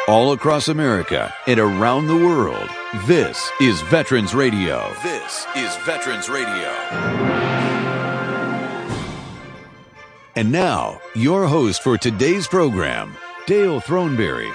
all across America and around the world. This is Veterans Radio. This is Veterans Radio. And now, your host for today's program, Dale Throneberry.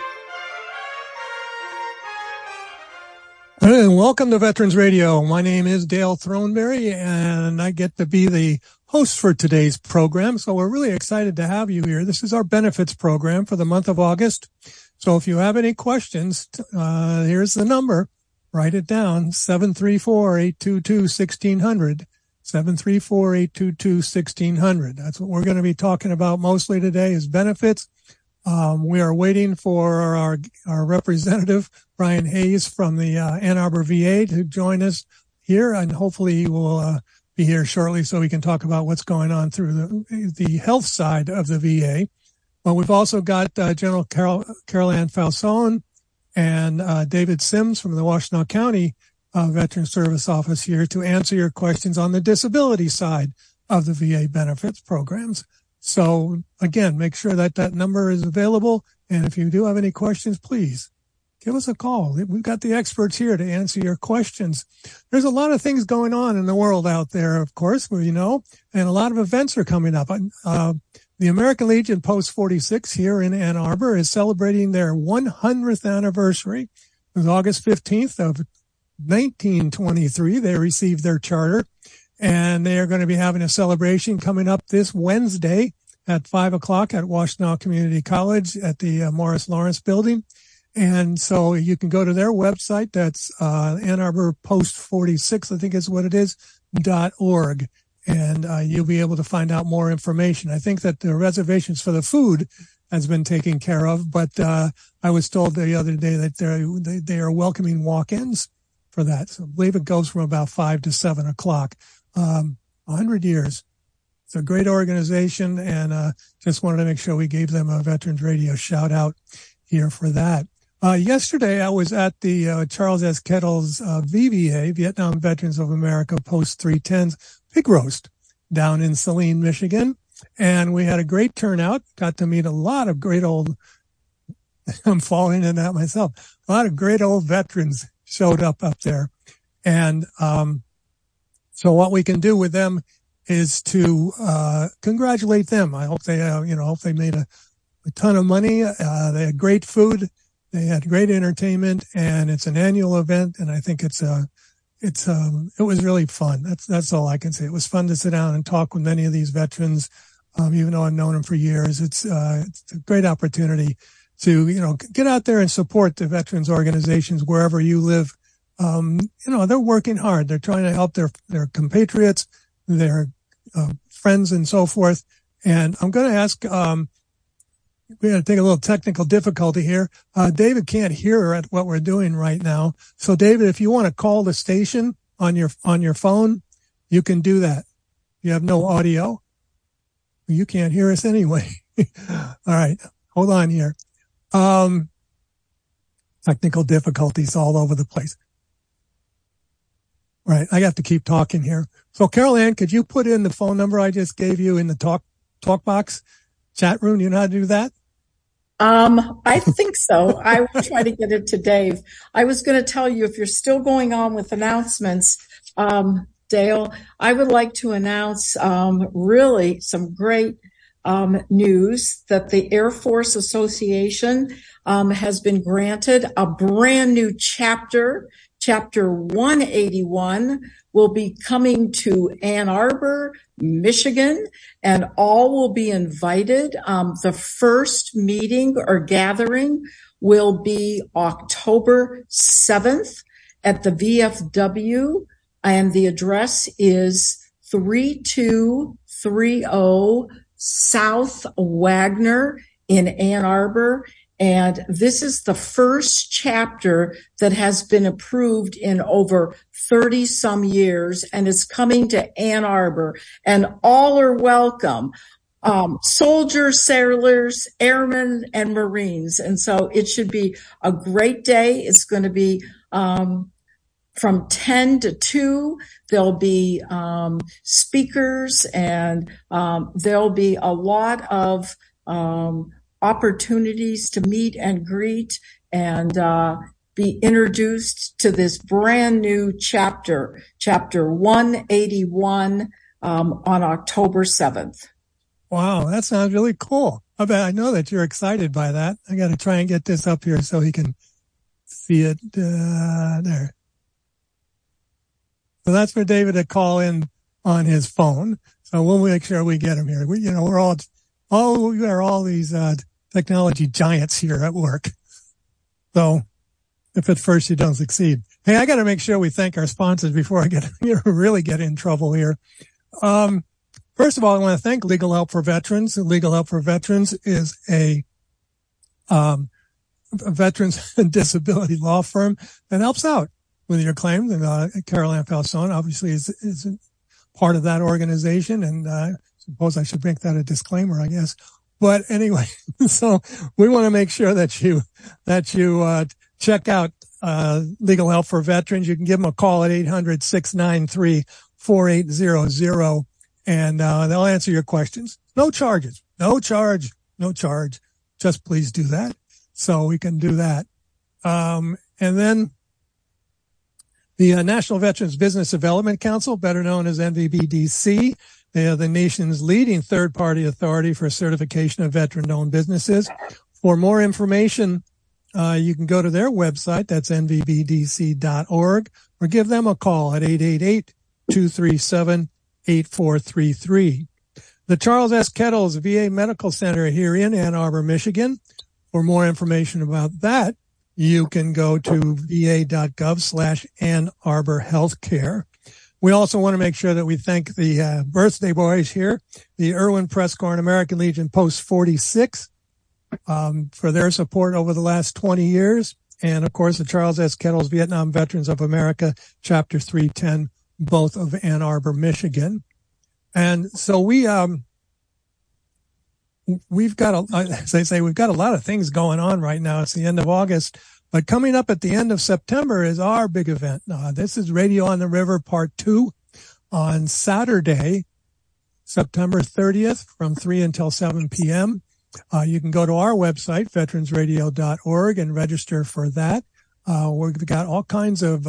And welcome to Veterans Radio. My name is Dale Throneberry, and I get to be the host for today's program. So we're really excited to have you here. This is our benefits program for the month of August. So if you have any questions, here's the number. Write it down, 734-822-1600. 734-822-1600. That's what we're going to be talking about mostly today is benefits. We are waiting for our representative, Brian Hayes from the Ann Arbor VA to join us here, and hopefully he will be here shortly so we can talk about what's going on through the health side of the VA. But we've also got General Carol Ann Falzone and David Sims from the Washtenaw County Veteran Service Office here to answer your questions on the disability side of the VA benefits programs. So again, make sure that that number is available. And if you do have any questions, please give us a call. We've got the experts here to answer your questions. There's a lot of things going on in the world out there, of course, and a lot of events are coming up. The American Legion Post 46 here in Ann Arbor is celebrating their 100th anniversary. It was August 15th of 1923. They received their charter. And they are going to be having a celebration coming up this Wednesday at 5:00 at Washtenaw Community College at the Morris Lawrence building. And so you can go to their website. That's Ann Arbor Post 46, I think is what it is, .org. And you'll be able to find out more information. I think that the reservations for the food has been taken care of, but I was told the other day that they are welcoming walk-ins for that. So I believe it goes from about 5 to 7 o'clock. 100 years. It's a great organization, and just wanted to make sure we gave them a Veterans Radio shout out here for that. Yesterday I was at the Charles S. Kettles VVA, Vietnam Veterans of America Post 310's Pig Roast down in Saline, Michigan, and we had a great turnout. Got to meet a lot of great old I'm falling in that myself. A lot of great old veterans showed up there, and so what we can do with them is to congratulate them. I hope they, hope they made a ton of money. They had great food, they had great entertainment, and it's an annual event. And I think it was really fun. That's all I can say. It was fun to sit down and talk with many of these veterans, even though I've known them for years. It's a great opportunity to get out there and support the veterans organizations wherever you live. They're working hard. They're trying to help their compatriots, their friends and so forth. And I'm going to ask, we're going to take a little technical difficulty here. David can't hear at what we're doing right now. So David, if you want to call the station on your phone, you can do that. You have no audio. You can't hear us anyway. All right. Hold on here. Technical difficulties all over the place. Right. I have to keep talking here. So Carol Ann, could you put in the phone number I just gave you in the talk box chat room? You know how to do that? I think so. I will try to get it to Dave. I was going to tell you, if you're still going on with announcements, Dale, I would like to announce, really some great, news that the Air Force Association, has been granted a brand new chapter. Chapter 181 will be coming to Ann Arbor, Michigan, and all will be invited. The first meeting or gathering will be October 7th at the VFW, and the address is 3230 South Wagner in Ann Arbor. And this is the first chapter that has been approved in over 30 some years and is coming to Ann Arbor, and all are welcome. Soldiers, sailors, airmen, and Marines. And so it should be a great day. It's going to be, from 10 to 2. There'll be, speakers, and, there'll be a lot of, opportunities to meet and greet and be introduced to this brand new chapter 181, on October 7th. Wow, that sounds really cool. I know that you're excited by that. I got to try and get this up here so he can see it there. So that's for David to call in on his phone. So we'll make sure we get him here. We are all these technology giants here at work. So if at first you don't succeed, hey, I got to make sure we thank our sponsors before I really get in trouble here. First of all, I want to thank Legal Help for Veterans. Legal Help for Veterans is a veterans and disability law firm that helps out with your claims. And Carol Ann Falzone obviously is part of that organization. And I suppose I should make that a disclaimer, I guess. But anyway, so we want to make sure that you check out Legal Help for Veterans. You can give them a call at 800-693-4800, and they'll answer your questions. No charges. No charge. Just please do that. So we can do that. And then the National Veterans Business Development Council, better known as NVBDC, they are the nation's leading third-party authority for certification of veteran-owned businesses. For more information, you can go to their website, that's nvbdc.org, or give them a call at 888-237-8433. The Charles S. Kettles VA Medical Center here in Ann Arbor, Michigan. For more information about that, you can go to va.gov/Ann Arbor Healthcare. We also want to make sure that we thank the birthday boys here, the Irwin Prescorn American Legion Post 46, for their support over the last 20 years. And, of course, the Charles S. Kettles Vietnam Veterans of America, Chapter 310, both of Ann Arbor, Michigan. And so we've got, as I say, we've got a lot of things going on right now. It's the end of August. But coming up at the end of September is our big event. This is Radio on the River Part 2 on Saturday, September 30th from 3 until 7 p.m. You can go to our website, veteransradio.org, and register for that. We've got all kinds of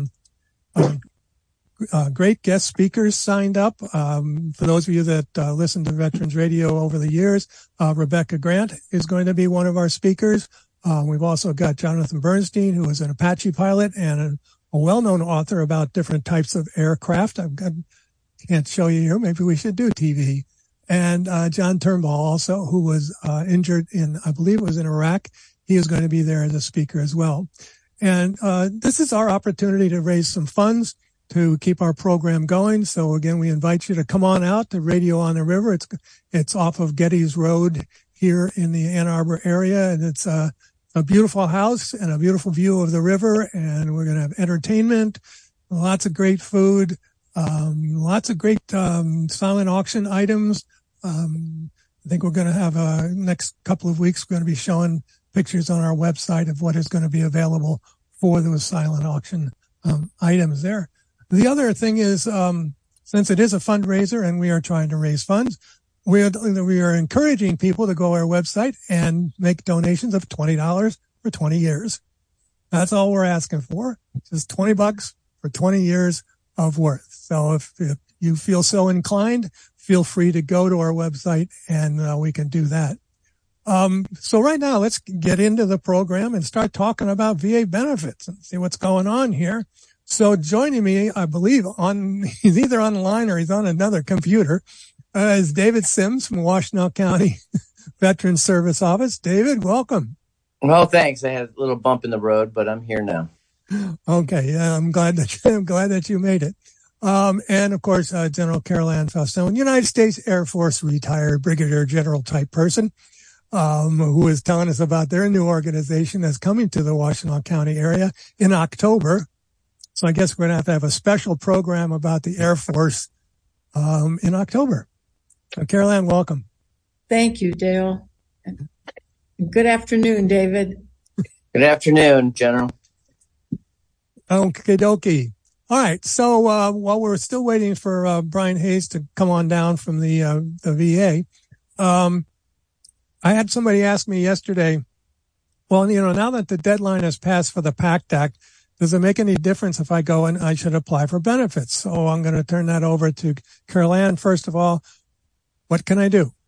great guest speakers signed up. For those of you that listen to Veterans Radio over the years, Rebecca Grant is going to be one of our speakers. We've also got Jonathan Bernstein, who is an Apache pilot and a well-known author about different types of aircraft. Can't show you here. Maybe we should do TV. And John Turnbull also, who was injured I believe it was in Iraq. He is going to be there as a speaker as well. And this is our opportunity to raise some funds to keep our program going. So again, we invite you to come on out to Radio on the River. It's off of Geddes Road here in the Ann Arbor area, and it's a beautiful house and a beautiful view of the river. And we're going to have entertainment, lots of great food, lots of great silent auction items. I think we're going to have next couple of weeks, we're going to be showing pictures on our website of what is going to be available for those silent auction items there. The other thing is, since it is a fundraiser and we are trying to raise funds, we are encouraging people to go to our website and make donations of $20 for 20 years. That's all we're asking for. Just $20 for 20 years of worth. So if you feel so inclined, feel free to go to our website and we can do that. So right now, let's get into the program and start talking about VA benefits and see what's going on here. So joining me, I believe he's either on the line or he's on another computer, is David Sims from Washtenaw County Veterans Service Office. David, welcome. Well, thanks. I had a little bump in the road, but I'm here now. Okay. Yeah, I'm glad that you made it. And of course, General Carol Ann Falzone, United States Air Force retired brigadier general type person, who is telling us about their new organization that's coming to the Washtenaw County area in October. So I guess we're going to have a special program about the Air Force, in October. So Carol Ann, welcome. Thank you, Dale. Good afternoon, David. Good afternoon, General. Okie dokie. All right. So, while we're still waiting for, Brian Hayes to come on down from the VA, I had somebody ask me yesterday, Well, now that the deadline has passed for the PACT Act, does it make any difference if I go and I should apply for benefits? So I'm going to turn that over to Carol Ann. First of all, what can I do?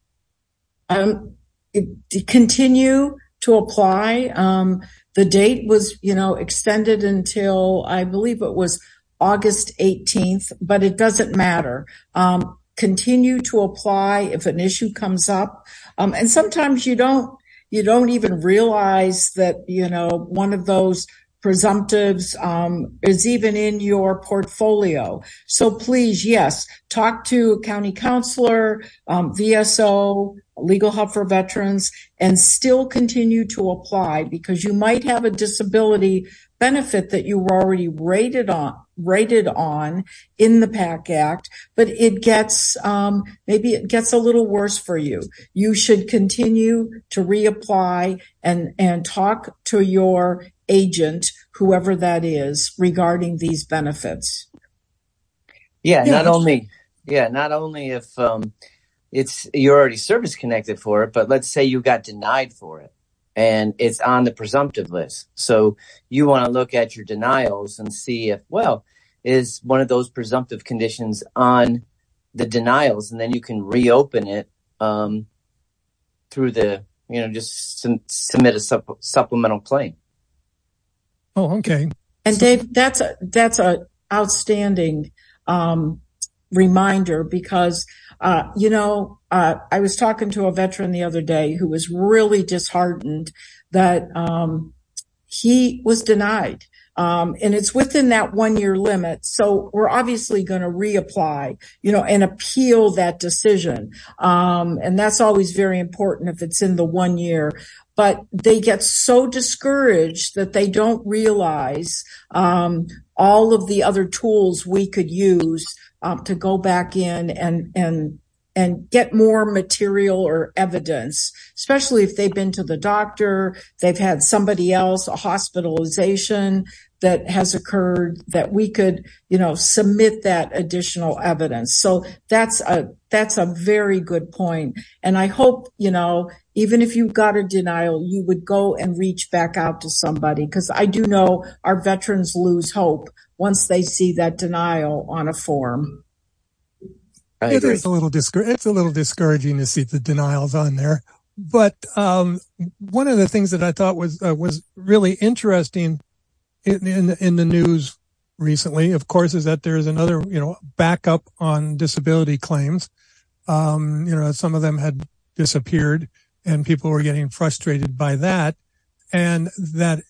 Continue to apply. The date was, extended until I believe it was August 18th, but it doesn't matter. Continue to apply if an issue comes up. And sometimes you don't even realize that, one of those presumptives is even in your portfolio. So please, yes, talk to a county counselor, VSO, Legal Help for Veterans, and still continue to apply, because you might have a disability benefit that you were already rated on in the PAC Act, but it gets, maybe it gets a little worse for you. You should continue to reapply and talk to your agent, whoever that is, regarding these benefits. Not only if, you're already service connected for it, but let's say you got denied for it and it's on the presumptive list. So you want to look at your denials and see if, is one of those presumptive conditions on the denials, and then you can reopen it through the, just submit a supplemental claim. Oh, okay. And Dave, that's a outstanding reminder, because I was talking to a veteran the other day who was really disheartened that he was denied. And it's within that 1 year limit. So we're obviously going to reapply, and appeal that decision. And that's always very important if it's in the 1 year. But they get so discouraged that they don't realize all of the other tools we could use to go back in and get more material or evidence, especially if they've been to the doctor, they've had somebody else, a hospitalization that has occurred, that we could, submit that additional evidence. So that's a very good point. And I hope, even if you got a denial, you would go and reach back out to somebody, because I do know our veterans lose hope once they see that denial on a form. It's a little discouraging to see the denials on there. But one of the things that I thought was really interesting in the news recently, of course, is that there's another backup on disability claims. Some of them had disappeared, and people were getting frustrated by that. And that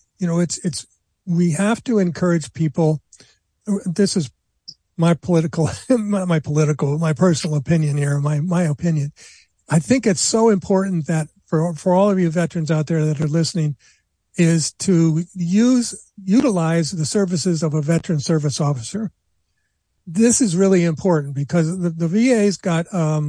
we have to encourage people. This is my personal opinion here, my opinion. I think it's so important that for all of you veterans out there that are listening, is to utilize the services of a veteran service officer. This is really important, because the VA's got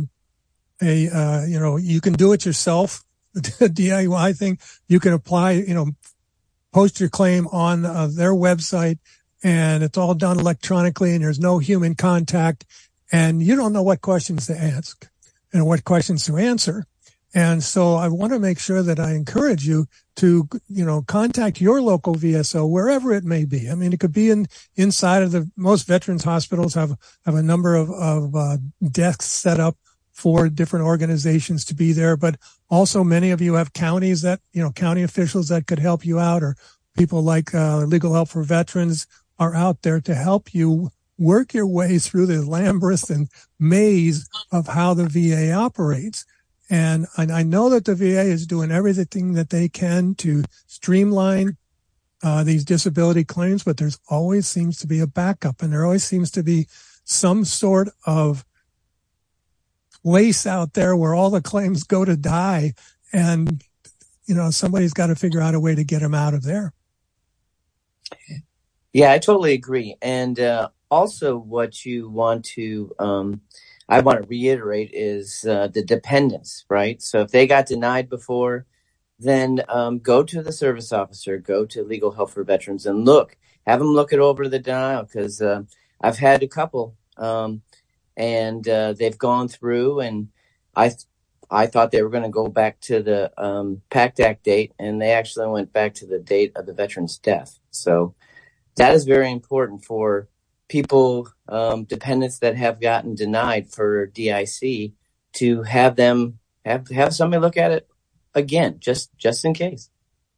you can do it yourself, the DIY thing. You can apply, post your claim on their website, and it's all done electronically, and there's no human contact, and you don't know what questions to ask and what questions to answer. And so I want to make sure that I encourage you to, contact your local VSO, wherever it may be. I mean, it could be inside of most veterans hospitals have a number of desks set up for different organizations to be there, but also many of you have counties that, county officials that could help you out, or people like Legal Help for Veterans are out there to help you work your way through the labyrinth and maze of how the VA operates. And I know that the VA is doing everything that they can to streamline these disability claims, but there's always seems to be a backup, and there always seems to be some sort of place out there where all the claims go to die, and somebody's got to figure out a way to get them out of there. Yeah, I totally agree. And also what you want to I want to reiterate is the dependents, right? So if they got denied before, then go to the service officer, go to Legal Help for Veterans, and have them look it over the denial, because I've had a couple, and they've gone through, and I thought they were going to go back to the PACT Act date, and they actually went back to the date of the veteran's death. So that is very important for people, dependents that have gotten denied for DIC, to have them have somebody look at it again, just in case.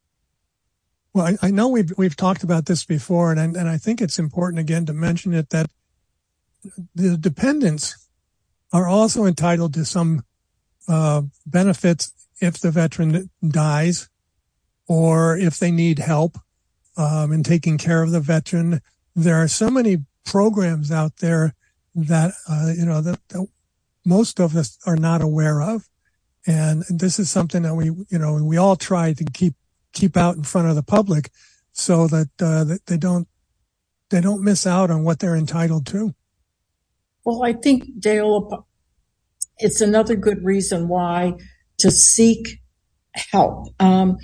Well, I know we've talked about this before, and I think it's important again to mention it, that the dependents are also entitled to some benefits if the veteran dies, or if they need help in taking care of the veteran. There are so many programs out there that that most of us are not aware of, and this is something that we all try to keep out in front of the public, so that that they don't miss out on what they're entitled to. Well, I think, Dale, it's another good reason why to seek help. And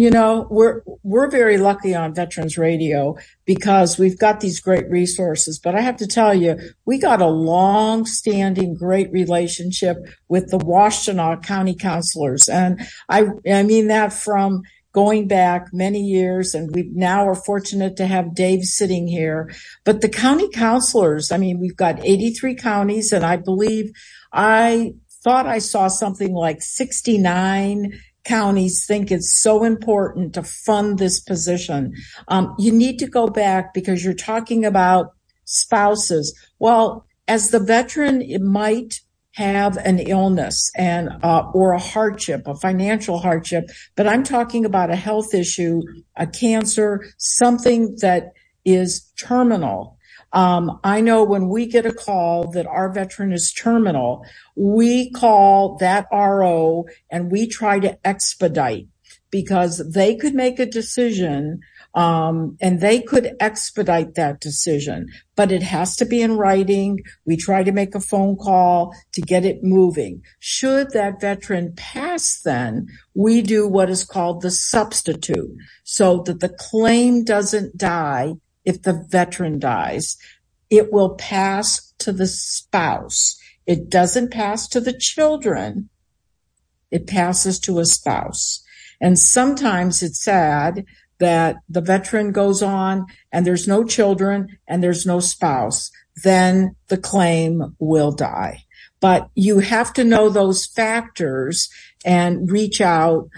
we're very lucky on Veterans Radio because we've got these great resources. But I have to tell you, we got a long-standing great relationship with the Washtenaw County Counselors, and I mean that from going back many years, and we now are fortunate to have Dave sitting here. But the county counselors, I mean, we've got 83 counties, and I thought I saw something like 69 counties think it's so important to fund this position. You need to go back because you're talking about spouses. Well, as the veteran, it might have an illness and or a hardship, a financial hardship, but I'm talking about a health issue, a cancer, something that is terminal. I know when we get a call that our veteran is terminal, we call that RO and we try to expedite, because they could make a decision and they could expedite that decision, but it has to be in writing. We try to make a phone call to get it moving. Should that veteran pass, then we do what is called the substitute, so that the claim doesn't die if the veteran dies. It will pass to the spouse. It doesn't pass to the children. It passes to a spouse. And sometimes it's sad that the veteran goes on and there's no children and there's no spouse. Then the claim will die. But you have to know those factors and reach out,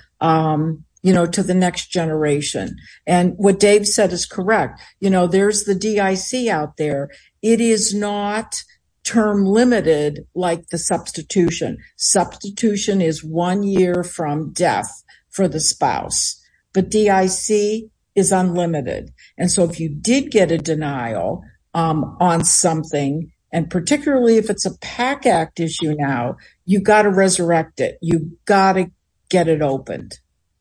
to the next generation. And what Dave said is correct. There's the DIC out there. It is not term limited like the substitution. Substitution is 1 year from death for the spouse, but DIC is unlimited. And so if you did get a denial on something, and particularly if it's a PACT Act issue now, you got to resurrect it. You got to get it opened.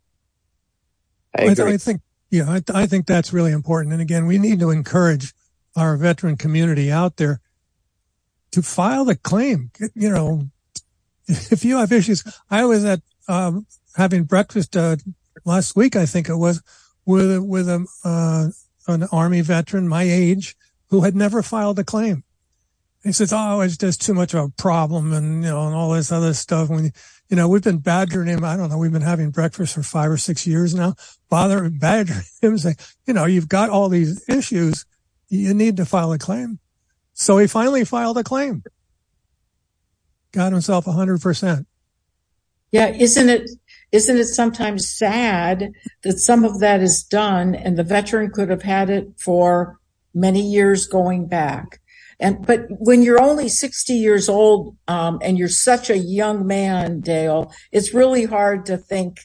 I think that's really important. And again, we need to encourage our veteran community out there to file the claim. If you have issues, I was at having breakfast last week, I think it was, with an Army veteran my age who had never filed a claim. He says, "Oh, it's just too much of a problem," and and all this other stuff. When we've been badgering him. I don't know. We've been having breakfast for 5 or 6 years now, badgering him, saying, "You've got all these issues. You need to file a claim." So he finally filed a claim. Got himself 100%. Yeah, isn't it sometimes sad that some of that is done and the veteran could have had it for many years going back? But when you're only 60 years old, and you're such a young man, Dale, it's really hard to think,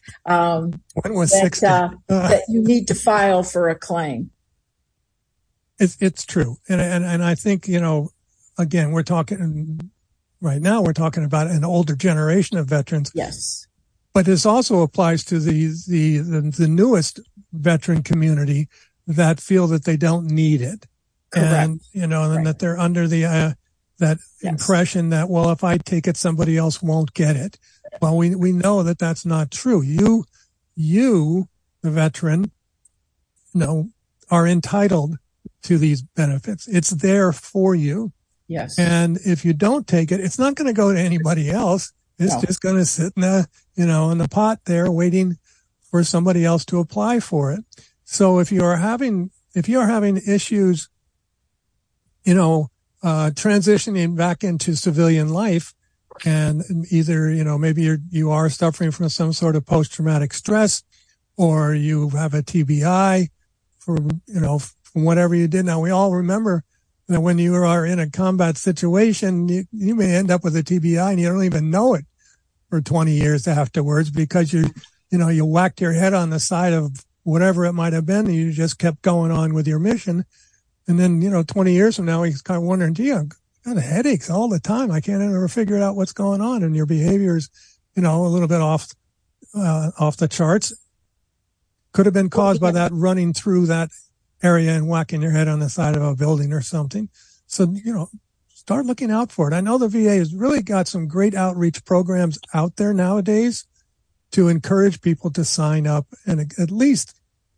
that you need to file for a claim. It's true. And I think, again, we're talking about an older generation of veterans. Yes. But this also applies to the newest veteran community that feel that they don't need it. Correct. And, and that they're under that impression that, well, if I take it, somebody else won't get it. Well, we know that that's not true. You, the veteran, are entitled to these benefits. It's there for you. Yes. And if you don't take it, it's not going to go to anybody else. It's just going to sit in the, in the pot there waiting for somebody else to apply for it. So if you're having issues, transitioning back into civilian life, and either, maybe you are suffering from some sort of post-traumatic stress, or you have a TBI from whatever you did. Now, we all remember that when you are in a combat situation, you may end up with a TBI and you don't even know it for 20 years afterwards, because you whacked your head on the side of whatever it might have been, and you just kept going on with your mission. And then, 20 years from now, he's kind of wondering, gee, I've got headaches all the time. I can't ever figure out what's going on. And your behavior is, a little bit off the charts. Could have been caused by that running through that area and whacking your head on the side of a building or something. So, start looking out for it. I know the VA has really got some great outreach programs out there nowadays to encourage people to sign up and at least,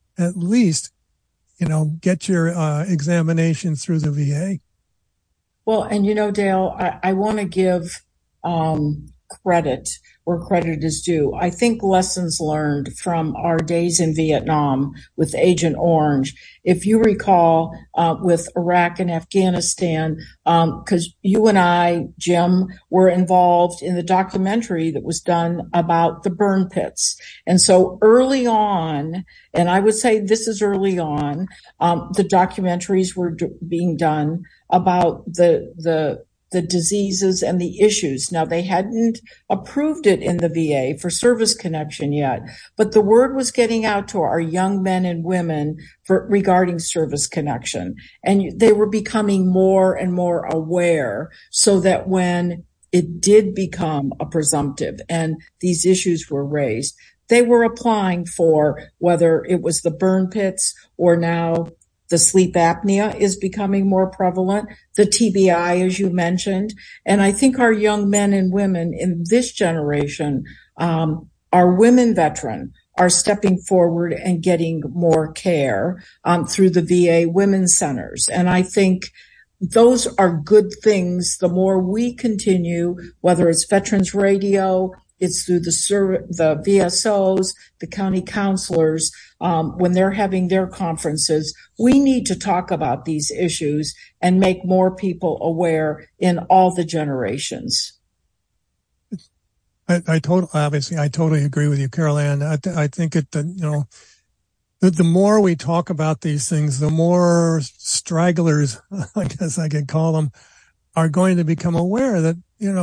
get your examination through the VA. Well, and Dale, I want to give credit where credit is due. I think lessons learned from our days in Vietnam with Agent Orange, if you recall, with Iraq and Afghanistan, because you and I, Jim, were involved in the documentary that was done about the burn pits. And so early on, and I would say this is early on, the documentaries were being done about the diseases and the issues. Now, they hadn't approved it in the VA for service connection yet, but the word was getting out to our young men and women regarding service connection. And they were becoming more and more aware, so that when it did become a presumptive and these issues were raised, they were applying for, whether it was the burn pits or now the sleep apnea is becoming more prevalent, the TBI, as you mentioned. And I think our young men and women in this generation, our women veteran, are stepping forward and getting more care through the VA women's centers. And I think those are good things. The more we continue, whether it's Veterans Radio, it's through the VSOs, the county counselors, when they're having their conferences, we need to talk about these issues and make more people aware in all the generations. I totally agree with you, Carol Ann. I think the more we talk about these things, the more stragglers, I guess I could call them, are going to become aware that,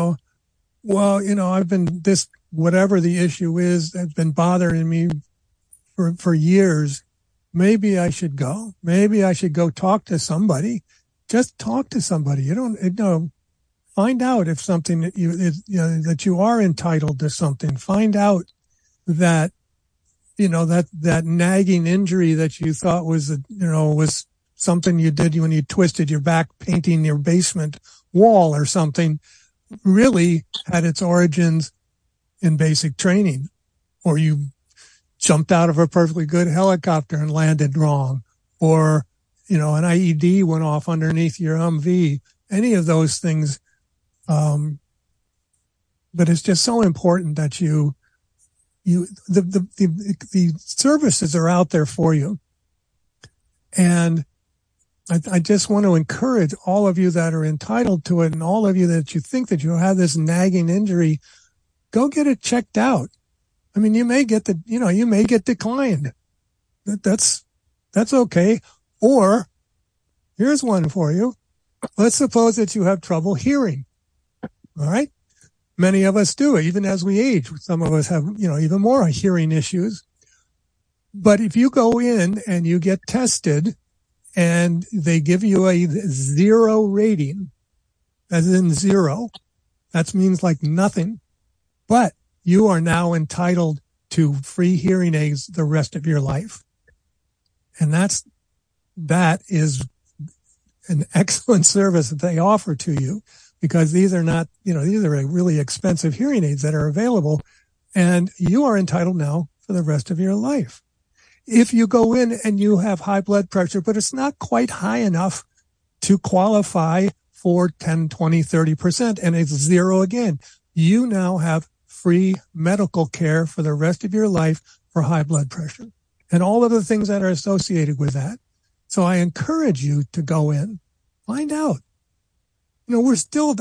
I've been whatever the issue is that's been bothering me for years. Maybe I should go. Maybe I should go talk to somebody. Just talk to somebody. Find out if something that you are entitled to something. Find out that, that nagging injury that you thought was something you did when you twisted your back painting your basement wall or something, really had its origins in basic training, or you jumped out of a perfectly good helicopter and landed wrong, or, an IED went off underneath your Humvee, any of those things. But it's just so important that the services are out there for you. And I just want to encourage all of you that are entitled to it, and all of you that you think that you have this nagging injury, go get it checked out. I mean, you may get declined. That's okay. Or here's one for you. Let's suppose that you have trouble hearing. All right. Many of us do, even as we age. Some of us have, even more hearing issues. But if you go in and you get tested and they give you a 0 rating, as in 0, that means like nothing, but you are now entitled to free hearing aids the rest of your life. And that is an excellent service that they offer to you, because these are not, these are really expensive hearing aids that are available, and you are entitled now for the rest of your life. If you go in and you have high blood pressure, but it's not quite high enough to qualify for 10, 20, 30%, and it's 0 again, you now have free medical care for the rest of your life for high blood pressure and all of the things that are associated with that. So I encourage you to go in, find out. We're still,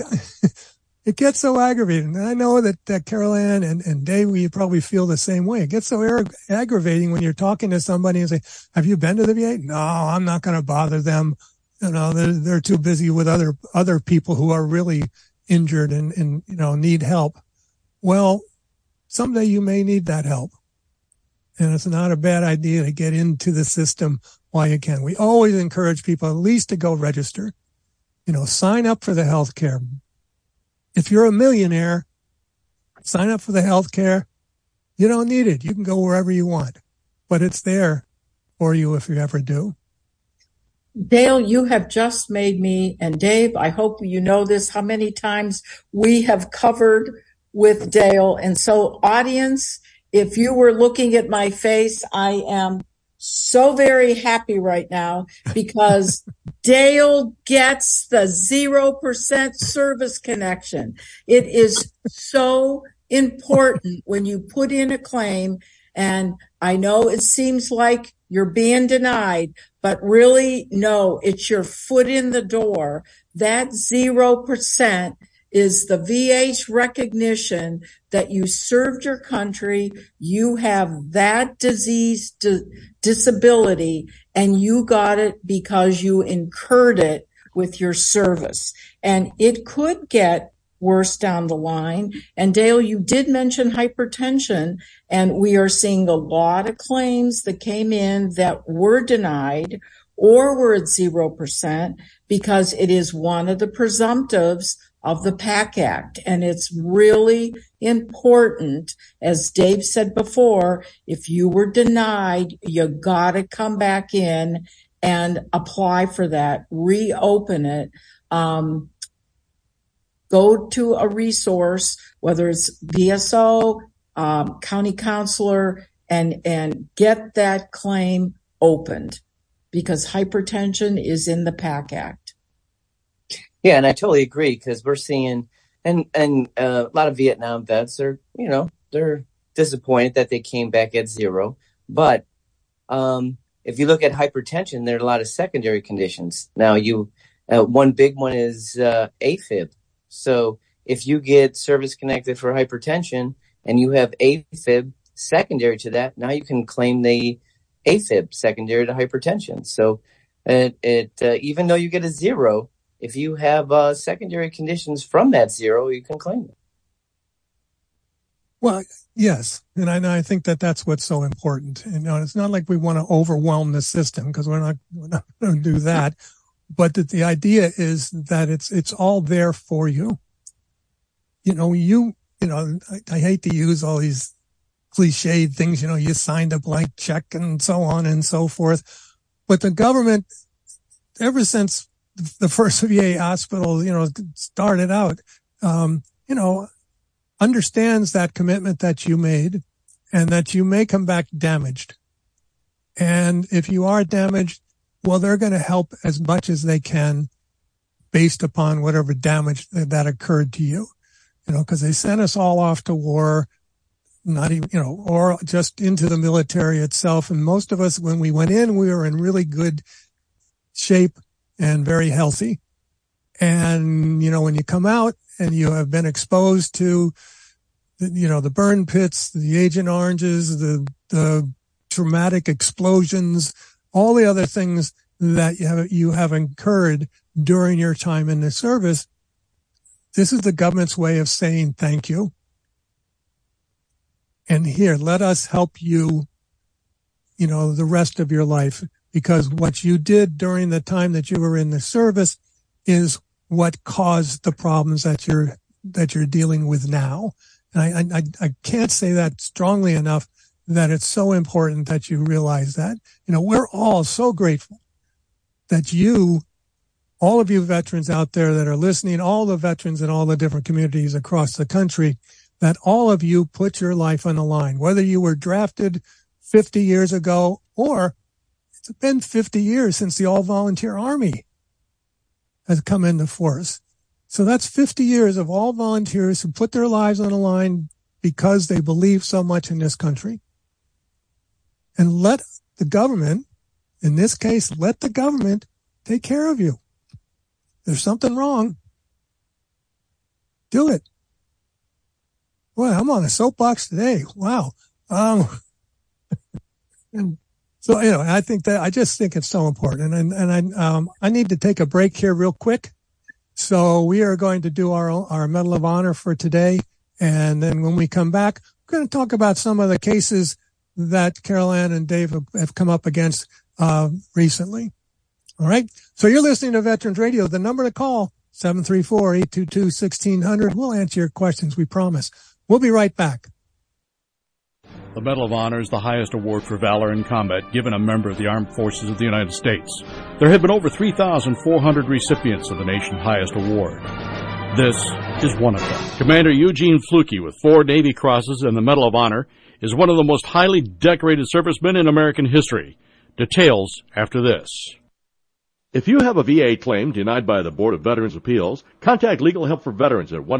it gets so aggravating. And I know that Carol Ann and Dave, you probably feel the same way. It gets so aggravating when you're talking to somebody and say, have you been to the VA? No, I'm not going to bother them. They're too busy with other people who are really injured and need help. Well, someday you may need that help. And it's not a bad idea to get into the system while you can. We always encourage people at least to go register, sign up for the health care. If you're a millionaire, sign up for the health care. You don't need it. You can go wherever you want, but it's there for you if you ever do. Dale, you have just made me, and Dave, I hope you know this, how many times we have covered with Dale. And so, audience, if you were looking at my face, I am so very happy right now because Dale gets the 0% service connection. It is so important when you put in a claim, and I know it seems like you're being denied, but really, no, it's your foot in the door. That 0% is the VA's recognition that you served your country, you have that disease, disability, and you got it because you incurred it with your service. And it could get worse down the line. And Dale, you did mention hypertension, and we are seeing a lot of claims that came in that were denied or were at 0% because it is one of the presumptives of the PAC Act. And it's really important, as Dave said before, if you were denied, you gotta come back in and apply for that, reopen it. Go to a resource, whether it's VSO, county counselor, and get that claim opened because hypertension is in the PAC Act. Yeah, and I totally agree because we're seeing, and a lot of Vietnam vets are, they're disappointed that they came back at 0. But if you look at hypertension, there are a lot of secondary conditions. Now, one big one is AFib. So if you get service connected for hypertension and you have AFib secondary to that, now you can claim the AFib secondary to hypertension. So even though you get a 0, if you have secondary conditions from that 0, you can claim it. Well, yes. And I think that's what's so important. It's not like we want to overwhelm the system because we're not going to do that. But that the idea is that it's all there for you. I hate to use all these cliched things, you signed a blank check and so on and so forth. But the government, ever since the first VA hospital, started out, understands that commitment that you made and that you may come back damaged. And if you are damaged, well, they're going to help as much as they can based upon whatever damage that occurred to you, because they sent us all off to war, not even, or just into the military itself. And most of us, when we went in, we were in really good shape and very healthy. And, when you come out and you have been exposed to, the burn pits, the Agent Oranges, the traumatic explosions, all the other things that you have incurred during your time in the service, this is the government's way of saying thank you. And here, let us help you, the rest of your life, because what you did during the time that you were in the service is what caused the problems that you're dealing with now. And I can't say that strongly enough, that it's so important that you realize that. We're all so grateful that all of you veterans out there that are listening, all the veterans in all the different communities across the country, that all of you put your life on the line, whether you were drafted 50 years ago or it's been 50 years since the all-volunteer Army has come into force. So that's 50 years of all volunteers who put their lives on the line because they believe so much in this country. And let the government, in this case, let the government take care of you. There's something wrong. Do it. Boy, I'm on a soapbox today. Wow. And so, I just think it's so important. And I need to take a break here real quick. So we are going to do our Medal of Honor for today. And then when we come back, we're going to talk about some of the cases that Carol Ann and Dave have come up against, recently. All right. So you're listening to Veterans Radio. The number to call, 734-822-1600. We'll answer your questions. We promise. We'll be right back. The Medal of Honor is the highest award for valor in combat given a member of the Armed Forces of the United States. There have been over 3,400 recipients of the nation's highest award. This is one of them. Commander Eugene Fluke, with 4 Navy Crosses and the Medal of Honor, is one of the most highly decorated servicemen in American history. Details after this. If you have a VA claim denied by the Board of Veterans' Appeals, contact Legal Help for Veterans at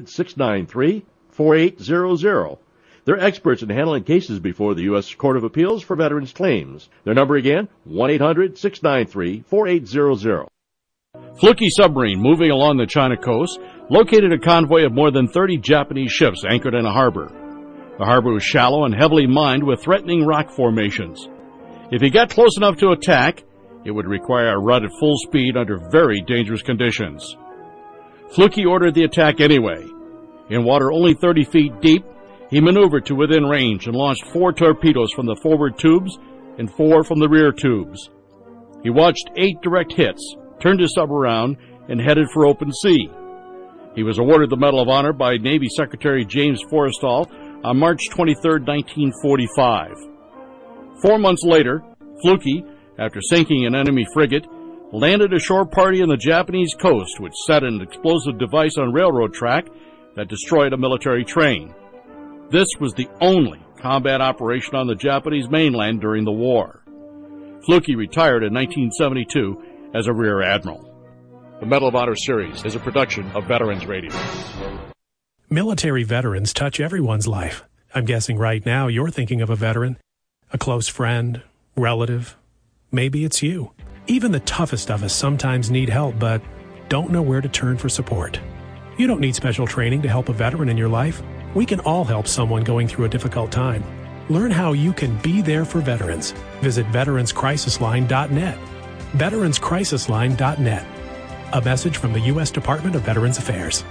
1-800-693-4800. They're experts in handling cases before the U.S. Court of Appeals for Veterans Claims. Their number again, 1-800-693-4800. Fluke submarine moving along the China coast located a convoy of more than 30 Japanese ships anchored in a harbor. The harbor was shallow and heavily mined with threatening rock formations. If he got close enough to attack, it would require a run at full speed under very dangerous conditions. Fluke ordered the attack anyway. In water only 30 feet deep, he maneuvered to within range and launched 4 torpedoes from the forward tubes and 4 from the rear tubes. He watched 8 direct hits, turned his sub around, and headed for open sea. He was awarded the Medal of Honor by Navy Secretary James Forrestal on March 23, 1945. 4 months later, Fluke, after sinking an enemy frigate, landed a shore party on the Japanese coast which set an explosive device on railroad track that destroyed a military train. This was the only combat operation on the Japanese mainland during the war. Fluke retired in 1972 as a Rear Admiral. The Medal of Honor series is a production of Veterans Radio. Military veterans touch everyone's life. I'm guessing right now you're thinking of a veteran, a close friend, relative. Maybe it's you. Even the toughest of us sometimes need help, but don't know where to turn for support. You don't need special training to help a veteran in your life. We can all help someone going through a difficult time. Learn how you can be there for veterans. Visit veteranscrisisline.net. veteranscrisisline.net. A message from the U.S. Department of Veterans Affairs.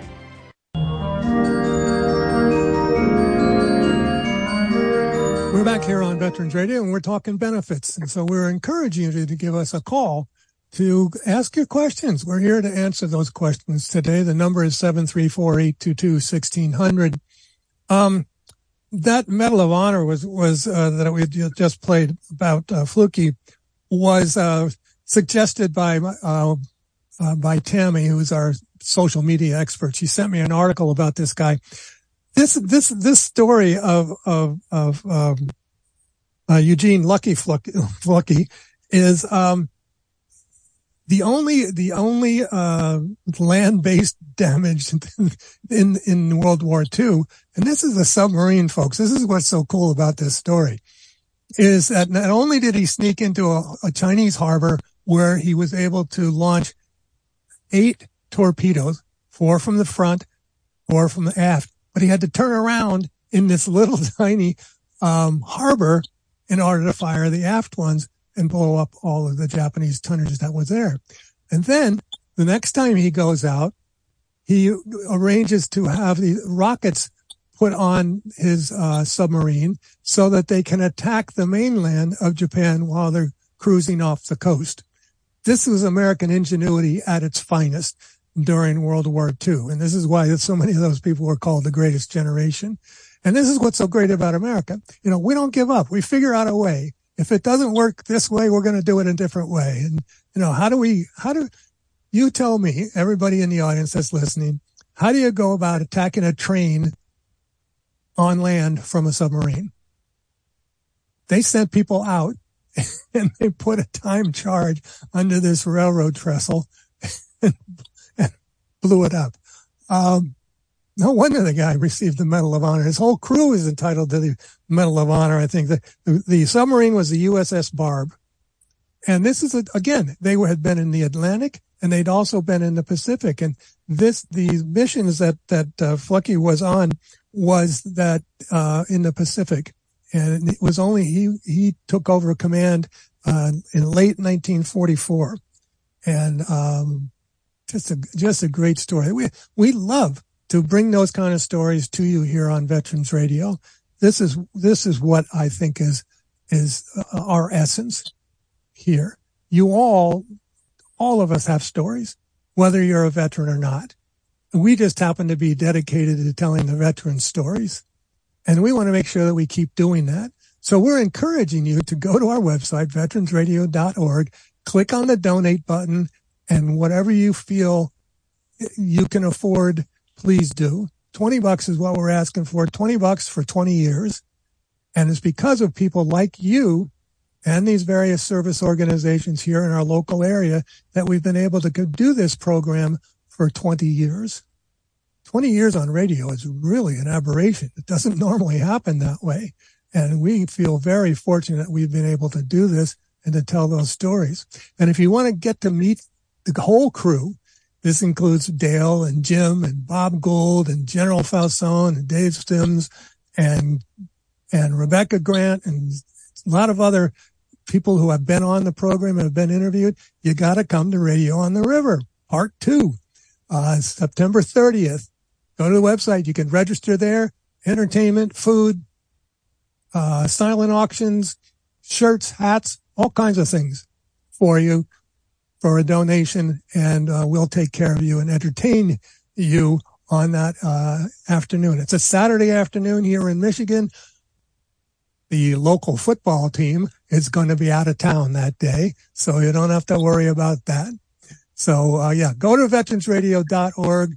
We're back here on Veterans Radio, and we're talking benefits. And so we're encouraging you to give us a call to ask your questions. We're here to answer those questions today. The number is 734-822-1600. That Medal of Honor was that we just played about Fluke was suggested by Tammy, who's our social media expert. She sent me an article about this guy. This story of Eugene Lucky Fluke is the only land-based damage in World War II. And this is a submarine, folks. This is what's so cool about this story, is that not only did he sneak into a Chinese harbor where he was able to launch 8 torpedoes, 4 from the front, 4 from the aft, but he had to turn around in this little tiny harbor in order to fire the aft ones and blow up all of the Japanese tonnage that was there. And then the next time he goes out, he arranges to have the rockets put on his submarine so that they can attack the mainland of Japan while they're cruising off the coast. This was American ingenuity at its finest during World War II. And this is why so many of those people were called the greatest generation. And this is what's so great about America. You know, we don't give up. We figure out a way. If it doesn't work this way, we're going to do it a different way. And, you know, how do you tell me, everybody in the audience that's listening, how do you go about attacking a train on land from a submarine? They sent people out and they put a time charge under this railroad trestle and blew it up. No wonder the guy received the Medal of Honor. His whole crew is entitled to the Medal of Honor. I think the submarine was the USS Barb. And this is, again, they had been in the Atlantic and they'd also been in the Pacific. And the missions that Flucky was on was that, in the Pacific. And it was only, he took over command, in late 1944. And, just a great story. We love to bring those kind of stories to you here on Veterans Radio. This is what I think is our essence here. You all of us have stories, whether you're a veteran or not. We just happen to be dedicated to telling the veteran stories. And we want to make sure that we keep doing that. So we're encouraging you to go to our website, veteransradio.org, click on the donate button, and whatever you feel you can afford, please do. $20 is what we're asking for, $20 for 20 years. And it's because of people like you and these various service organizations here in our local area that we've been able to do this program for 20 years. 20 years on radio is really an aberration. It doesn't normally happen that way. And we feel very fortunate we've been able to do this and to tell those stories. And if you want to get to meet the whole crew, this includes Dale and Jim and Bob Gould and General Falzone and Dave Sims and Rebecca Grant and a lot of other people who have been on the program and have been interviewed. You got to come to Radio on the River, Part 2, September 30th. Go to the website. You can register there. Entertainment, food, silent auctions, shirts, hats, all kinds of things for you for a donation. And we'll take care of you and entertain you on that afternoon. It's a Saturday afternoon here in Michigan. The local football team is going to be out of town that day, so you don't have to worry about that. So, go to veteransradio.org.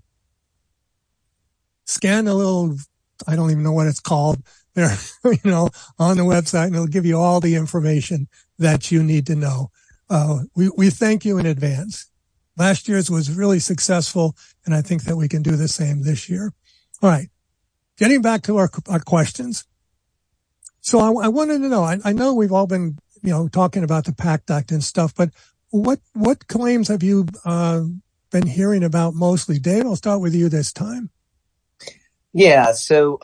Scan the little, I don't even know what it's called there, on the website, and it'll give you all the information that you need to know. We thank you in advance. Last year's was really successful, and I think that we can do the same this year. All right. Getting back to our questions. So I wanted to know, I know we've all been, talking about the PACT Act and stuff, but what claims have you, been hearing about mostly? Dave, I'll start with you this time. Yeah. So,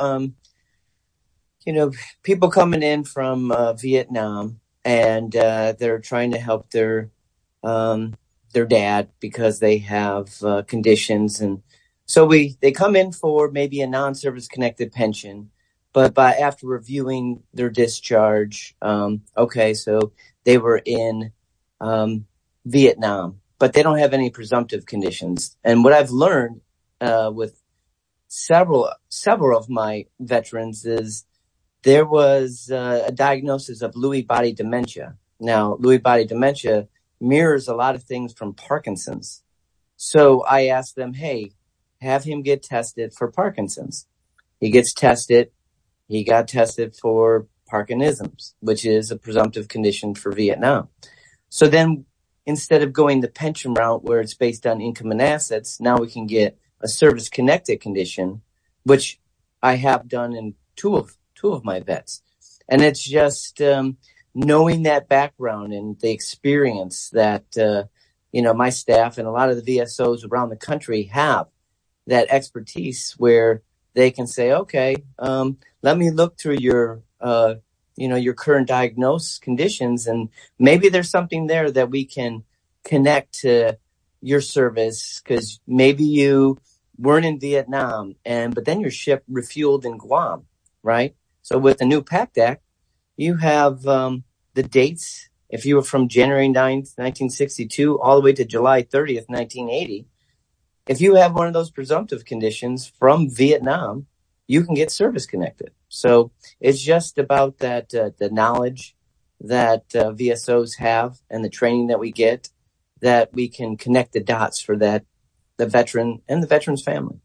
people coming in from, Vietnam and, they're trying to help their dad because they have, conditions. And so they come in for maybe a non-service connected pension. But after reviewing their discharge, so they were in Vietnam, but they don't have any presumptive conditions. And what I've learned with several of my veterans is there was a diagnosis of Lewy body dementia. Now, Lewy body dementia mirrors a lot of things from Parkinson's. So I asked them, hey, have him get tested for Parkinson's. He gets tested. He got tested for Parkinsonism, which is a presumptive condition for Vietnam. So then instead of going the pension route where it's based on income and assets, now we can get a service-connected condition, which I have done in two of my vets. And it's just knowing that background and the experience that, my staff and a lot of the VSOs around the country have, that expertise where they can say, okay, let me look through your current diagnosed conditions, and maybe there's something there that we can connect to your service, because maybe you weren't in Vietnam but then your ship refueled in Guam, right? So with the new PACT Act, you have the dates. If you were from January 9th, 1962, all the way to July 30th, 1980, if you have one of those presumptive conditions from Vietnam, you can get service connected. So it's just about that, the knowledge that VSOs have and the training that we get, that we can connect the dots for that, the veteran and the veteran's family.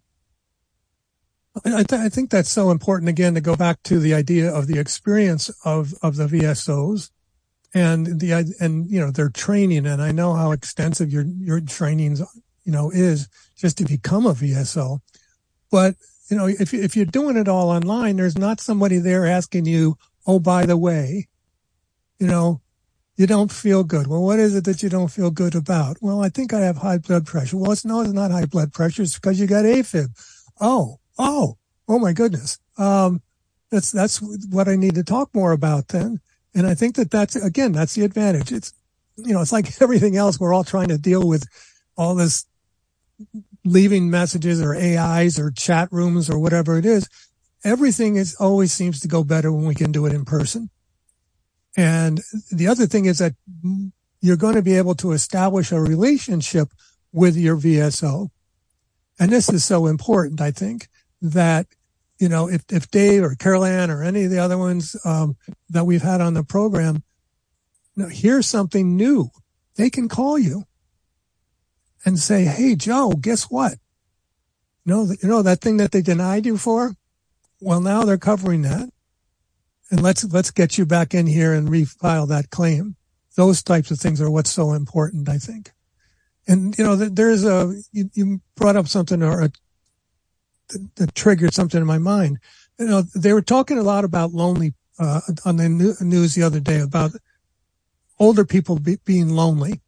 I think that's so important, again, to go back to the idea of the experience of the VSOs and their training. And I know how extensive your trainings, is just to become a VSO. But, if you're doing it all online, there's not somebody there asking you, oh, by the way, you don't feel good. Well, what is it that you don't feel good about? Well, I think I have high blood pressure. Well, it's not high blood pressure. It's because you got AFib. Oh my goodness. That's what I need to talk more about then. And I think that's the advantage. It's, it's like everything else. We're all trying to deal with all this leaving messages or AIs or chat rooms or whatever it is. Everything always seems to go better when we can do it in person. And the other thing is that you're going to be able to establish a relationship with your VSO. And this is so important, I think, that, if Dave or Carol Ann or any of the other ones that we've had on the program, here's something new. They can call you and say, hey, Joe, guess what? That thing that they denied you for? Well, now they're covering that. And let's get you back in here and refile that claim. Those types of things are what's so important, I think. And, there's you brought up something that triggered something in my mind. They were talking a lot about lonely, on the news the other day about older people being lonely.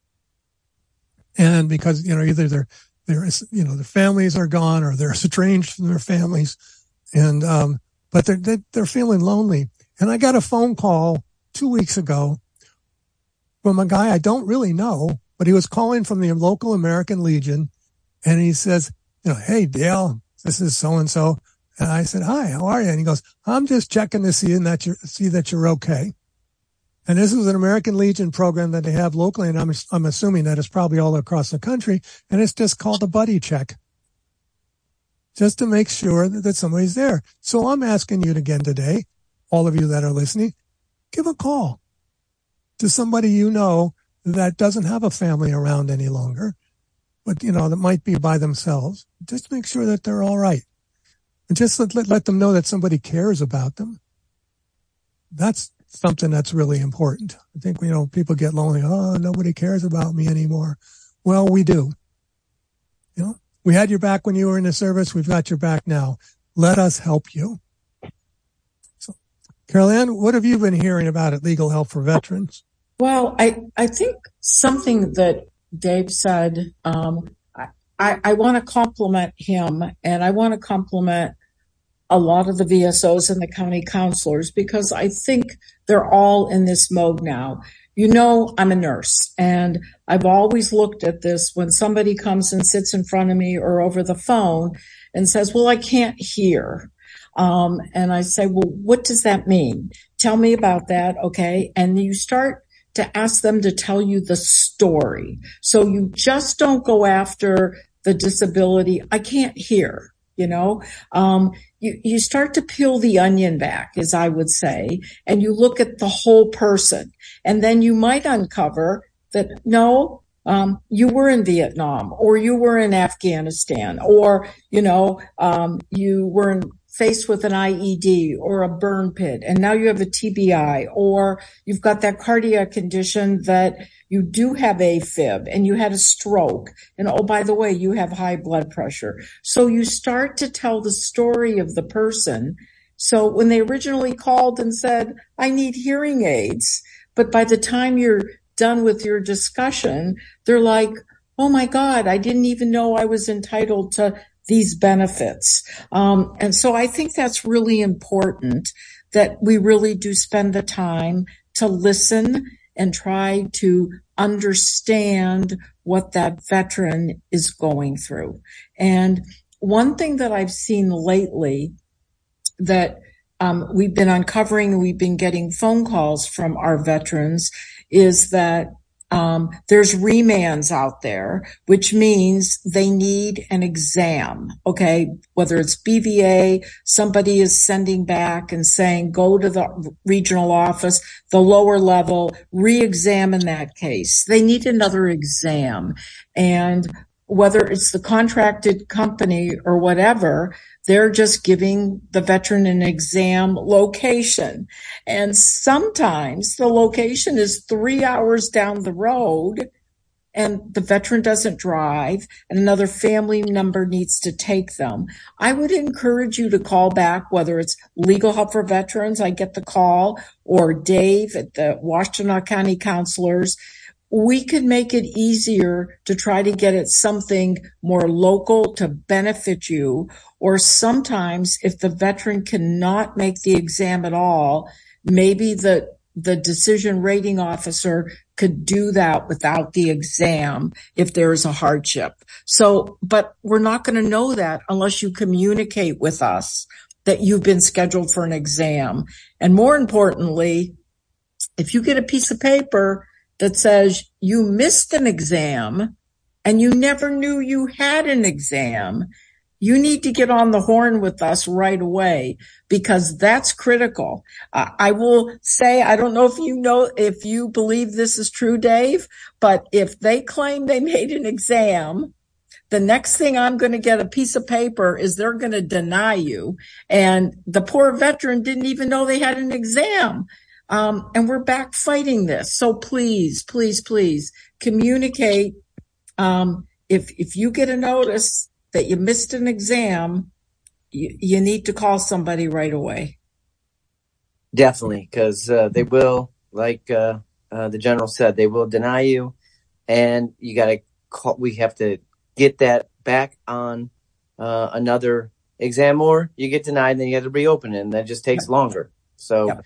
And because, either their families are gone or they're estranged from their families. And, but they're feeling lonely. And I got a phone call 2 weeks ago from a guy I don't really know, but he was calling from the local American Legion. And he says, hey, Dale, this is so-and-so. And I said, hi, how are you? And he goes, I'm just checking to see that you're okay. And this is an American Legion program that they have locally. And I'm assuming that it's probably all across the country. And it's just called a buddy check, just to make sure that somebody's there. So I'm asking you again today, all of you that are listening, give a call to somebody that doesn't have a family around any longer, but, that might be by themselves. Just make sure that they're all right. And just let them know that somebody cares about them. That's something that's really important. I think, people get lonely. Oh, nobody cares about me anymore. Well, we do. We had your back when you were in the service. We've got your back now. Let us help you. So, Carol Ann, what have you been hearing about at Legal Help for Veterans? Well, I think something that Dave said, I want to compliment him, and I want to compliment a lot of the VSOs and the county counselors, because I think they're all in this mode now. I'm a nurse, and I've always looked at this when somebody comes and sits in front of me or over the phone and says, well, I can't hear. And I say, well, what does that mean? Tell me about that. Okay. And you start to ask them to tell you the story. So you just don't go after the disability. I can't hear. You start to peel the onion back, as I would say, and you look at the whole person. And then you might uncover that, no, you were in Vietnam, or you were in Afghanistan, or, you were faced with an IED or a burn pit, and now you have a TBI, or you've got that cardiac condition that you do have AFib and you had a stroke. And oh, by the way, you have high blood pressure. So you start to tell the story of the person. So when they originally called and said, I need hearing aids, but by the time you're done with your discussion, they're like, oh my God, I didn't even know I was entitled to these benefits. And so I think that's really important, that we really do spend the time to listen and try to understand what that veteran is going through. And one thing that I've seen lately that we've been uncovering, we've been getting phone calls from our veterans, is that there's remands out there, which means they need an exam. Okay. Whether it's BVA, somebody is sending back and saying, go to the regional office, the lower level, re-examine that case. They need another exam. And whether it's the contracted company or whatever, they're just giving the veteran an exam location. And sometimes the location is 3 hours down the road, and the veteran doesn't drive and another family member needs to take them, I would encourage you to call back, whether it's Legal Help for Veterans, I get the call, or Dave at the Washtenaw County Counselors. We could make it easier to try to get at something more local to benefit you. Or sometimes if the veteran cannot make the exam at all, maybe the decision rating officer could do that without the exam if there is a hardship. So, but we're not going to know that unless you communicate with us that you've been scheduled for an exam. And more importantly, if you get a piece of paper that says you missed an exam and you never knew you had an exam, you need to get on the horn with us right away, because that's critical. I will say, I don't know if you believe this is true, Dave, but if they claim they made an exam, the next thing I'm going to get a piece of paper is they're going to deny you. And the poor veteran didn't even know they had an exam. And we're back fighting this. So please, please, please communicate. If you get a notice that you missed an exam, you need to call somebody right away. Definitely, because they will, like the general said, they will deny you, and you got to call. We have to get that back on another exam, or you get denied, and then you have to reopen it, and that just takes longer. So,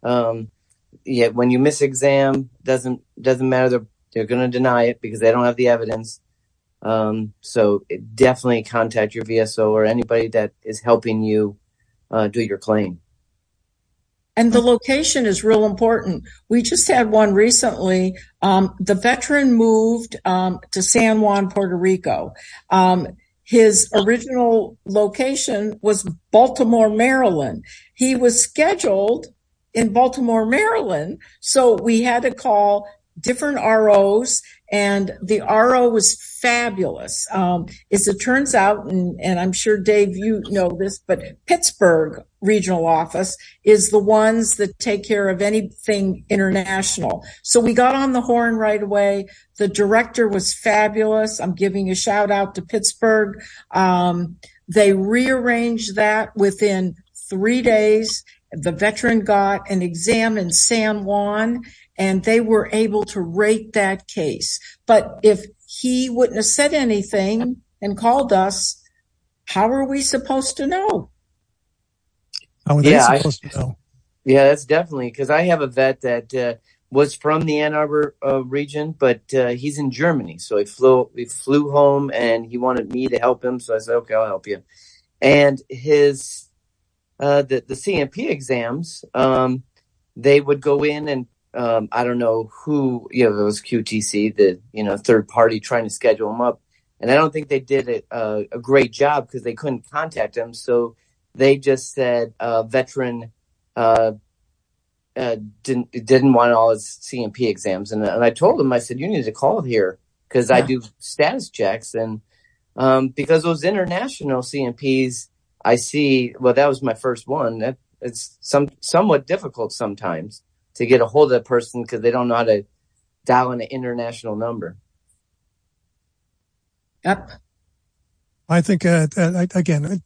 when you miss exam, doesn't matter. They're going to deny it because they don't have the evidence. So definitely contact your VSO or anybody that is helping you do your claim. And the location is real important. We just had one recently. The veteran moved to San Juan, Puerto Rico. His original location was Baltimore, Maryland. He was scheduled in Baltimore, Maryland. So we had to call different ROs, and the RO was fabulous. As it turns out, and I'm sure, Dave, you know this, but Pittsburgh regional office is the ones that take care of anything international. So we got on the horn right away. The director was fabulous. I'm giving a shout out to Pittsburgh. They rearranged that within 3 days. The veteran got an exam in San Juan, and they were able to rate that case. But if he wouldn't have said anything and called us, how are we supposed to know? How are they supposed to know? Yeah, that's definitely, because I have a vet that was from the Ann Arbor region, but he's in Germany. So he flew home, and he wanted me to help him. So I said, okay, I'll help you. And his the CMP exams, they would go in and I don't know who, it was QTC, the, third party trying to schedule them up. And I don't think they did a great job because they couldn't contact him. So they just said, veteran, didn't want all his CMP exams. And I told him, I said, you need to call here because I do status checks. And, because those international CMPs, I see, well, that was my first one. It's somewhat difficult sometimes to get a hold of that person because they don't know how to dial in an international number. Yep. I think, again,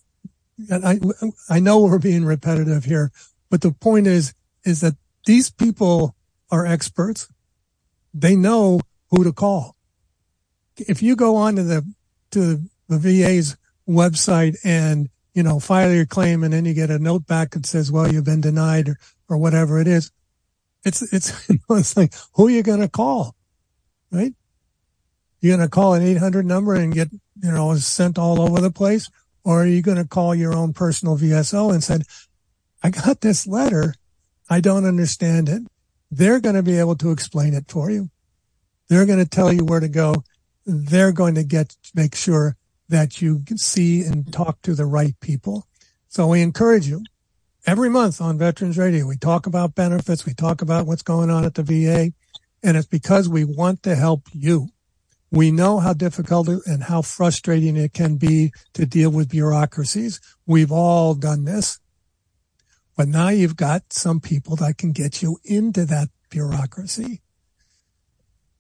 I know we're being repetitive here, but the point is that these people are experts. They know who to call. If you go on to the VA's website and, file your claim, and then you get a note back that says, well, you've been denied or whatever it is. It's like, who are you going to call? Right? You're going to call an 800 number and get, sent all over the place? Or are you going to call your own personal VSO and said, I got this letter. I don't understand it. They're going to be able to explain it for you. They're going to tell you where to go. They're going to make sure that you see and talk to the right people. So we encourage you. Every month on Veterans Radio, we talk about benefits. We talk about what's going on at the VA. And it's because we want to help you. We know how difficult and how frustrating it can be to deal with bureaucracies. We've all done this. But now you've got some people that can get you into that bureaucracy.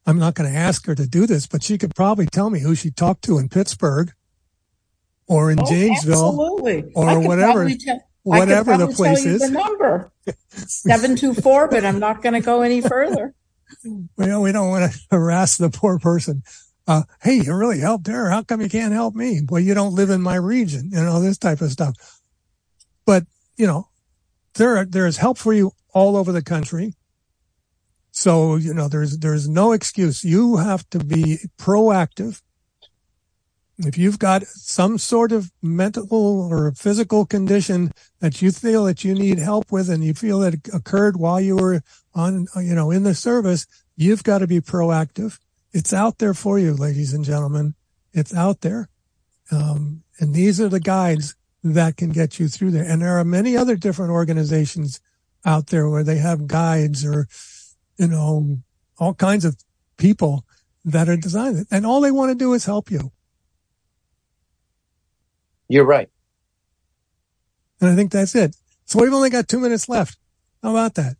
I'm not going to ask her to do this, but she could probably tell me who she talked to in Pittsburgh or in Janesville, absolutely. or whatever the place is. The number 724, but I'm not going to go any further. We don't want to harass the poor person. Hey, you really helped her. How come you can't help me? Well, you don't live in my region, this type of stuff. But, there is help for you all over the country. So, there's no excuse. You have to be proactive. If you've got some sort of mental or physical condition that you feel that you need help with, and you feel that it occurred while you were in the service, you've got to be proactive. It's out there for you, ladies and gentlemen. It's out there. And these are the guides that can get you through there. And there are many other different organizations out there where they have guides or, all kinds of people that are designed. And all they want to do is help you. You're right. And I think that's it. So we've only got 2 minutes left. How about that?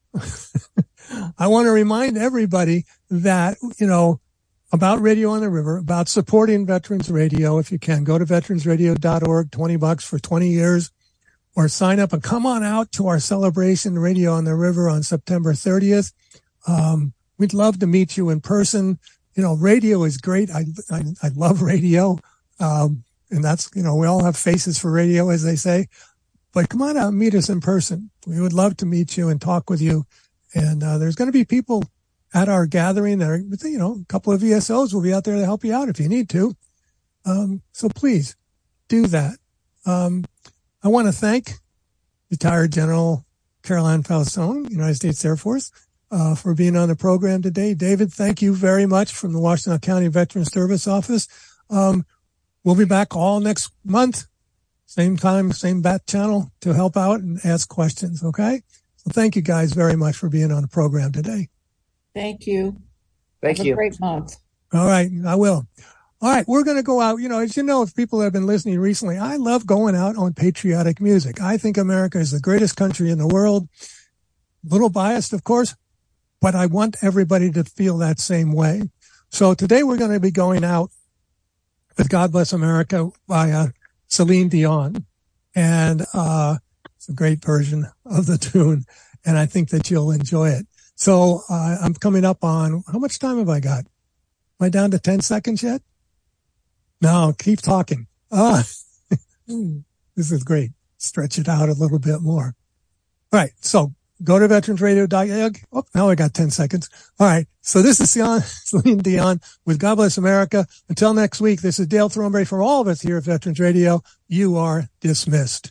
I want to remind everybody that, about Radio on the River, about supporting Veterans Radio. If you can, go to veteransradio.org, $20 for 20 years, or sign up and come on out to our celebration, Radio on the River, on September 30th. We'd love to meet you in person. Radio is great. I love radio. And that's, we all have faces for radio, as they say. But come on out and meet us in person. We would love to meet you and talk with you. And there's going to be people at our gathering that are, a couple of VSOs will be out there to help you out if you need to. So please do that. I want to thank retired General Caroline Falzone, United States Air Force, for being on the program today. David, thank you very much from the Washington County Veterans Service Office. We'll be back all next month, same time, same bat channel, to help out and ask questions. Okay. So thank you guys very much for being on the program today. Thank you. Thank Have you. a great month. All right. I will. All right. We're going to go out. As if people have been listening recently, I love going out on patriotic music. I think America is the greatest country in the world. A little biased, of course, but I want everybody to feel that same way. So today we're going to be going out with God Bless America by Celine Dion. And it's a great version of the tune, and I think that you'll enjoy it. So I'm coming up on, how much time have I got? Am I down to 10 seconds yet? No, keep talking. This is great. Stretch it out a little bit more. All right. So go to veteransradio.org. Oh, now I got 10 seconds. All right. So this is Celine Dion with God Bless America. Until next week, this is Dale Thornberry for all of us here at Veterans Radio. You are dismissed.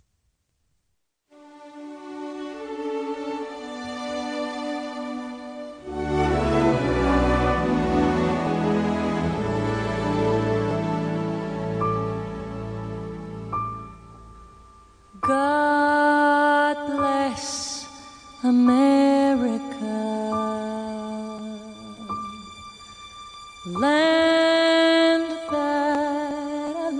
God bless America, land that I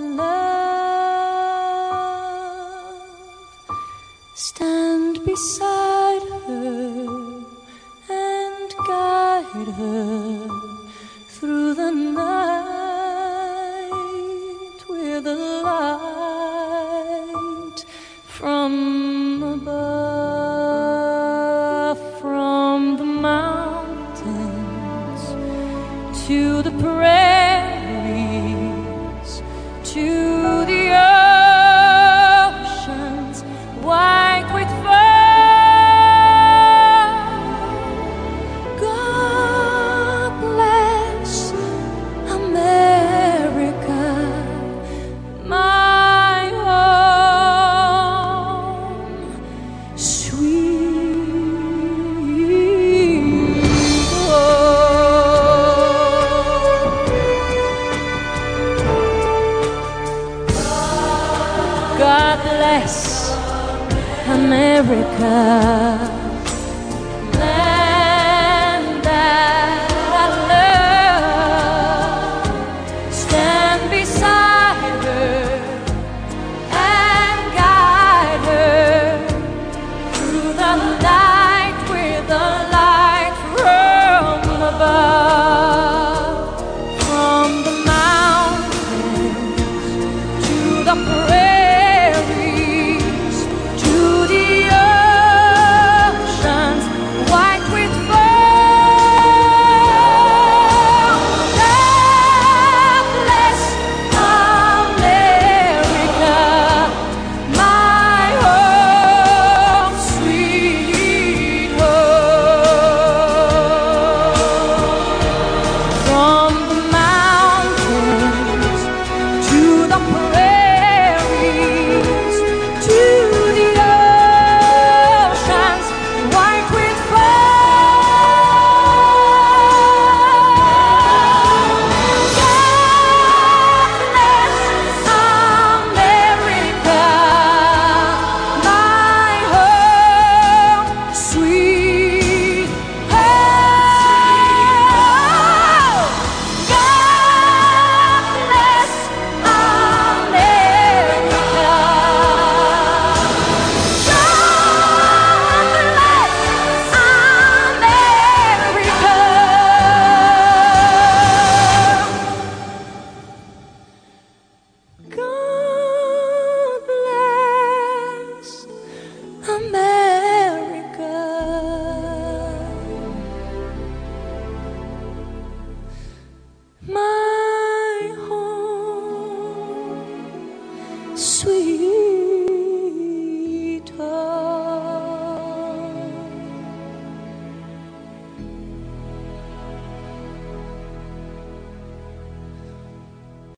love. Stand beside her and guide her through the night with a light from above, from the mountains to the prairies, to the oceans white with foam. God bless America, my home, sweet home. God bless America.